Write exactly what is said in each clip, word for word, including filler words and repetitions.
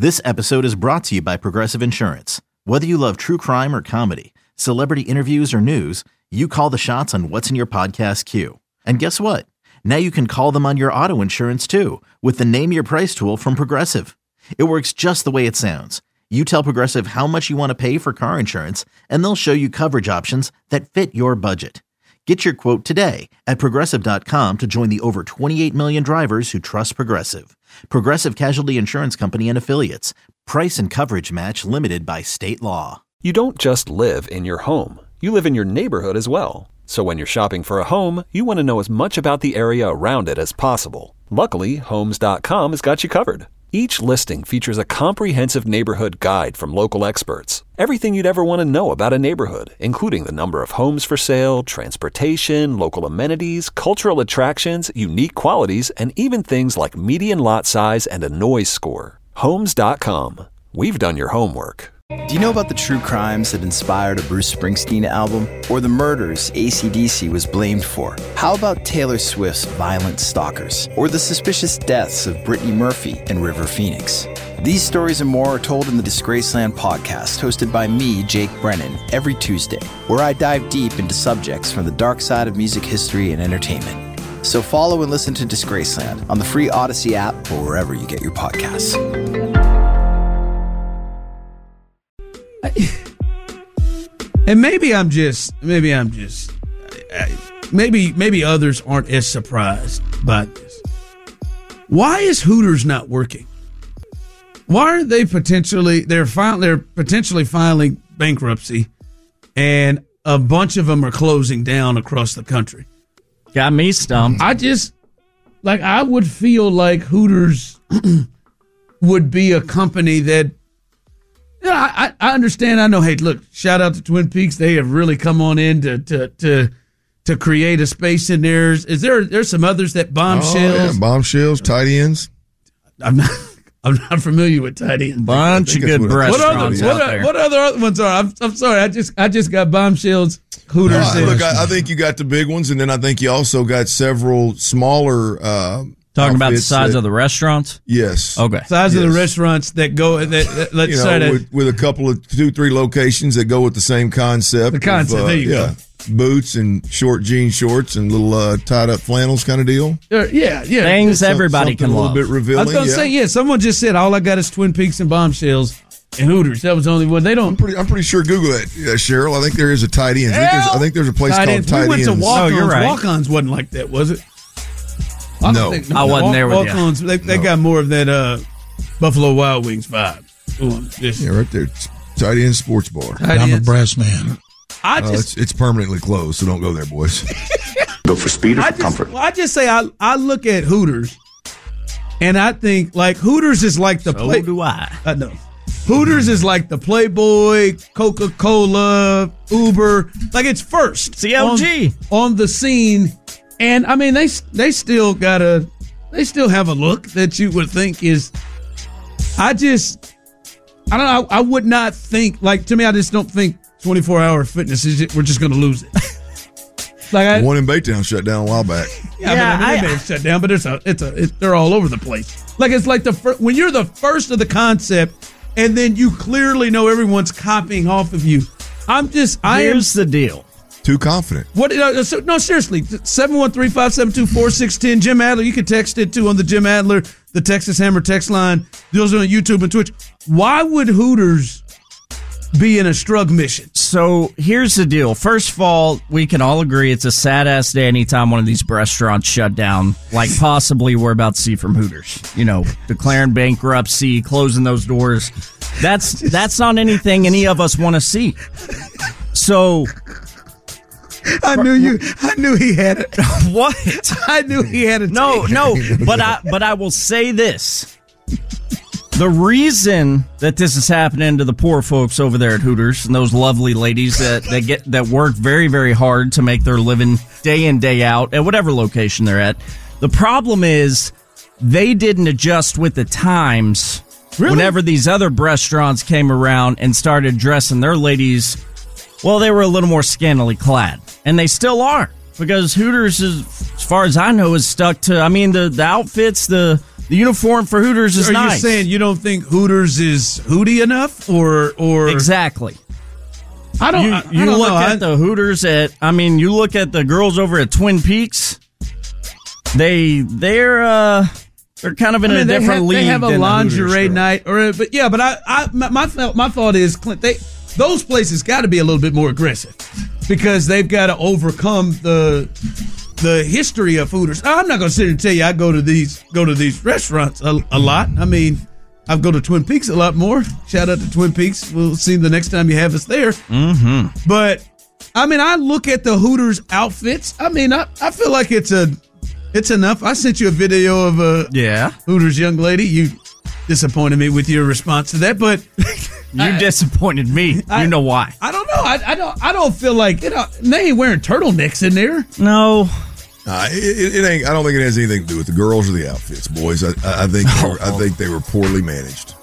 This episode is brought to you by Progressive Insurance. Whether you love true crime or comedy, celebrity interviews or news, you call the shots on what's in your podcast queue. And guess what? Now you can call them on your auto insurance too with the Name Your Price tool from Progressive. It works just the way it sounds. You tell Progressive how much you want to pay for car insurance, and they'll show you coverage options that fit your budget. Get your quote today at Progressive dot com to join the over twenty-eight million drivers who trust Progressive. Progressive Casualty Insurance Company and Affiliates. Price and coverage match limited by state law. You don't just live in your home. You live in your neighborhood as well. So when you're shopping for a home, you want to know as much about the area around it as possible. Luckily, Homes dot com has got you covered. Each listing features a comprehensive neighborhood guide from local experts. Everything you'd ever want to know about a neighborhood, including the number of homes for sale, transportation, local amenities, cultural attractions, unique qualities, and even things like median lot size and a noise score. Homes dot com. We've done your homework. Do you know about the true crimes that inspired a Bruce Springsteen album? Or the murders A C D C was blamed for? How about Taylor Swift's Violent Stalkers? Or the suspicious deaths of Brittany Murphy and River Phoenix? These stories and more are told in the Disgraceland podcast, hosted by me, Jake Brennan, every Tuesday, where I dive deep into subjects from the dark side of music history and entertainment. So follow and listen to Disgraceland on the free Odyssey app or wherever you get your podcasts. And maybe I'm just, maybe I'm just, maybe maybe others aren't as surprised by this. Why is Hooters not working? Why are they potentially, they're file, they're potentially filing bankruptcy, and a bunch of them are closing down across the country? Got me stumped. I just, like, I would feel like Hooters would be a company that, you know, I, I understand. I know. Hey, look! Shout out to Twin Peaks. They have really come on in to to to, to create a space in there. Is there? There's some others that bombshells. Oh, yeah. Bombshells, tight ends. I'm not. I'm not familiar with tight ends. Bunch of good restaurants what other, out what, there. What other other ones are? I'm, I'm sorry. I just I just got bombshells. Hooters. No, look, I, I think you got the big ones, and then I think you also got several smaller. Uh, Talking about the size that, of the restaurants? Yes. Okay. Size yes. of the restaurants that go, that, that, let's you know, say that. With, with a couple of two, three locations that go with the same concept. The concept, of, uh, there you yeah, go. Boots and short jean shorts and little uh, tied up flannels kind of deal. Uh, yeah, yeah. Things Some, everybody can a little love. bit revealing. I was going to yeah. say, yeah, someone just said all I got is Twin Peaks and bombshells and Hooters. That was the only one. They don't. I'm pretty, I'm pretty sure Google that, uh, Cheryl. I think there is a tight ends. I think there's, I think there's a place tight called ends. tight we went ends. to Walk-Ons. Oh, you're right. Walk-Ons wasn't like that, was it? I No. think, I wasn't Walk, there with you. Walk-Ons, they, they No. got more of that uh, Buffalo Wild Wings vibe. Ooh, this- Yeah, right there. Tight end sports bar. tight I'm a ends. brass man. I Uh, just, it's, it's permanently closed, so don't go there, boys. Go for speed or I for just, comfort? well, I just say I, I look at Hooters, and I think like Hooters is like the So play. do I. I know. Hooters is like the Playboy, Coca-Cola, Uber, like it's first. C L G. on, on the scene, and I mean they they still got a they still have a look that you would think is. I just I don't know. I, I would not think like to me. I just don't think twenty-four hour fitness is. We're just going to lose it. Like I, One in Baytown shut down a while back. yeah, Yeah, I mean, I mean, I- they may have shut down, but it's a, it's a, it, they're all over the place. Like it's like the fir- when you're the first of the concept, and then you clearly know everyone's copying off of you. I'm just, I am. Here's the deal. Too confident. What? Uh, so, no, seriously. seven one three, five seven two, four six one zero. Jim Adler. You can text it too on the Jim Adler, the Texas Hammer text line. Those are on YouTube and Twitch. Why would Hooters be in a strug mission? So here's the deal. First of all, we can all agree it's a sad ass day anytime one of these restaurants shut down, like possibly we're about to see from Hooters. You know, declaring bankruptcy, closing those doors. That's that's not anything any of us want to see. So I knew you. I knew he had it. what? I knew he had it. No, no. But I but I will say this. The reason that this is happening to the poor folks over there at Hooters and those lovely ladies that, that get that work very, very hard to make their living day in, day out at whatever location they're at. The problem is they didn't adjust with the times Really? whenever these other restaurants came around and started dressing their ladies. Well, they were a little more scantily clad, and they still are. because Hooters, is, as far as I know, is stuck to. I mean, the, the outfits, the the uniform for Hooters is Are nice. you saying you don't think Hooters is hootie enough, or or exactly? I don't. You, I, you I don't look know. at I, the Hooters at. I mean, you look at the girls over at Twin Peaks. They they're uh they're kind of in I mean, a they different have, league. They have a than the Hooters lingerie girls. night, or but yeah, but I, I my my thought, my thought is Clint, they those places got to be a little bit more aggressive because they've got to overcome the the history of Hooters. I'm not going to sit here and tell you I go to these go to these restaurants a, a lot. I mean, I go to Twin Peaks a lot more. Shout out to Twin Peaks. We'll see the next time you have us there. Mm-hmm. But I mean, I look at the Hooters outfits. I mean, I, I feel like it's a it's enough. I sent you a video of a Yeah, Hooters young lady. You disappointed me with your response to that, but you I- disappointed me. I- you know why? I don't know. I, I don't. I don't feel like it. They ain't wearing turtlenecks in there. No. Uh, it, it ain't. I don't think it has anything to do with the girls or the outfits, boys. I, I think they were, I think they were poorly managed.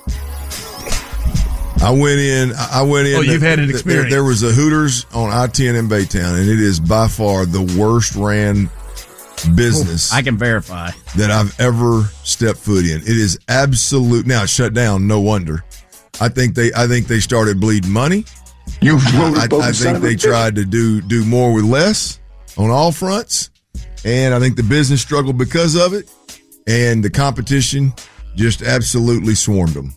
I went in. I went in. Oh, you've had an there- experience. There was a Hooters on I ten in Baytown, and it is by far the worst ran business I can verify. that I've ever stepped foot in. It is absolute. Now it's shut down. No wonder. I think they. I think they started bleeding money. You I, I think they tried to do do more with less on all fronts, and I think the business struggled because of it, and the competition just absolutely swarmed them.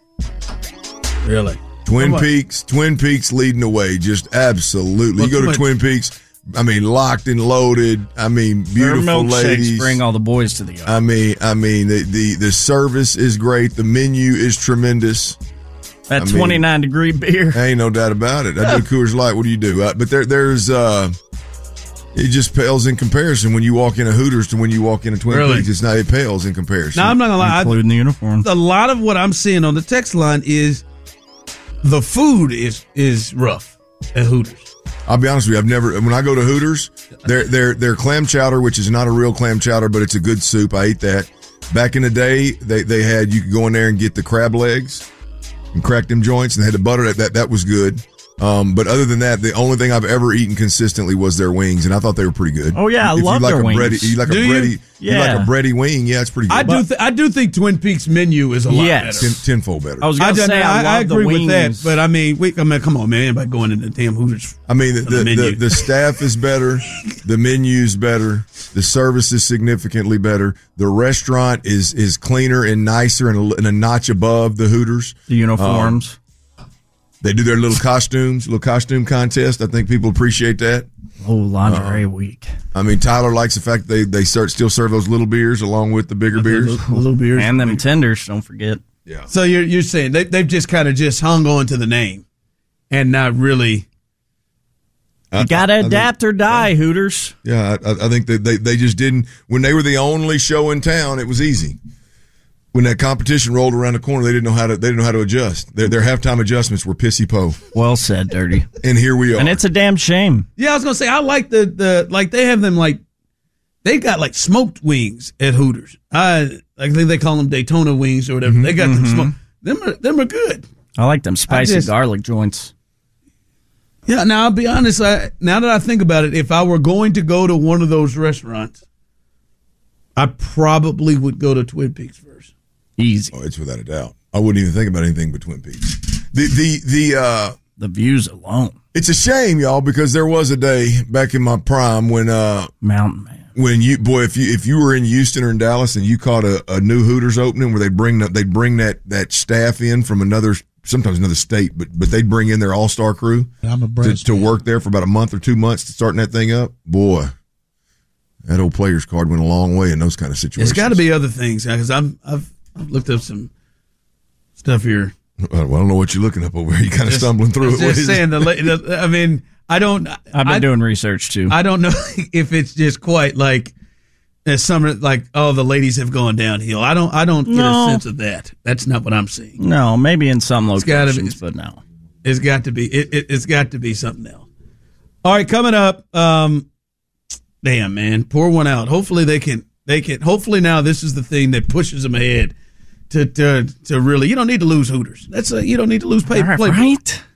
Really? Twin What? Peaks, Twin Peaks leading the way, just absolutely. Well, You go to Twin- Twin Peaks, I mean, locked and loaded. I mean, Their beautiful milkshakes ladies. bring all the boys to the yard. I mean, I mean, the, the the service is great. The menu is tremendous. that I mean- twenty-nine degree beer. Ain't no doubt about it. I do Coors Light. What do you do? Uh, but there, there's, uh, it just pales in comparison when you walk in a Hooters to when you walk in a Twin Really? Peaks. It's not. It pales in comparison. Now I'm not gonna lie. I, Including the uniform. a lot of what I'm seeing on the text line is the food is is rough at Hooters. I'll be honest with you. I've never. When I go to Hooters, their their their clam chowder, which is not a real clam chowder, but it's a good soup. I ate that. Back in the day, they they had you could go in there and get the crab legs and crack them joints, and they had the butter. That that that was good. Um, but other than that, the only thing I've ever eaten consistently was their wings, and I thought they were pretty good. Oh, yeah, I if love you like their a wings. Bready, you like Do a you? bready, you like Yeah. a bready wing? Yeah, it's pretty good. I do. Th- I do think Twin Peaks menu is a lot Yes. Ten, better. tenfold better. I was I, going to done- say, I, I, I love agree the with that, wings. but I mean, we, I mean, come on, man! Anybody going in the damn Hooters? I mean, the, the the, the, menu. the staff is better. The menu's better. The service is significantly better. The restaurant is is cleaner and nicer and a, and a notch above the Hooters. the uniforms. They do their little costumes, little costume contest. I think people appreciate that. oh, lingerie week. I mean, Tyler likes the fact that they, they start, still serve those little beers along with the bigger beers. Little, little beers. And them tenders, don't forget. Yeah. So you're you're saying they they've just kind of just hung on to the name, and not really. You got to adapt or die, Hooters. Yeah, I, I think that they, they just didn't. When they were the only show in town, it was easy. When that competition rolled around the corner, they didn't know how to. They didn't know how to adjust. Their, their halftime adjustments were pissy po, Well said, Dirty. and here we are. And it's a damn shame. Yeah, I was gonna say I like the the like they have them like they got like smoked wings at Hooters. I I think they call them Daytona wings or whatever. They got them smoked. Them are them are good. I like them spicy just- garlic joints. Yeah. Now I'll be honest. I, now that I think about it, if I were going to go to one of those restaurants, I probably would go to Twin Peaks first. Easy. Oh, it's without a doubt. I wouldn't even think about anything but Twin Peaks. The the the uh, The views alone. it's a shame, y'all, because there was a day back in my prime when uh Mountain Man. when you boy if you if you were in Houston or in Dallas and you caught a, a new Hooters opening where they bring they bring that that staff in from another sometimes another state, but but they'd bring in their all star crew I'm a to, Braves to fan. work there for about a month or two months to starting that thing up. Boy, that old players card went a long way in those kind of situations. There's got to be other things because I've I've I've looked up some stuff here. Well, I don't know what you're looking up over here. You kind of stumbling through it. Just What is it? saying the, la- the. I mean, I don't. I've been I, doing research too. I don't know if it's just quite like as summer, like oh, the ladies have gone downhill. I don't. I don't get No. a sense of that. That's not what I'm seeing. no, maybe in some gotta be- locations, but no. It's got to be. It, it, it's got to be something else. All right, coming up. Um, damn man, pour one out. Hopefully they can. They can. Hopefully now this is the thing that pushes them ahead to to to really. You don't need to lose Hooters. That's a, you don't need to lose pay. All right, play. right?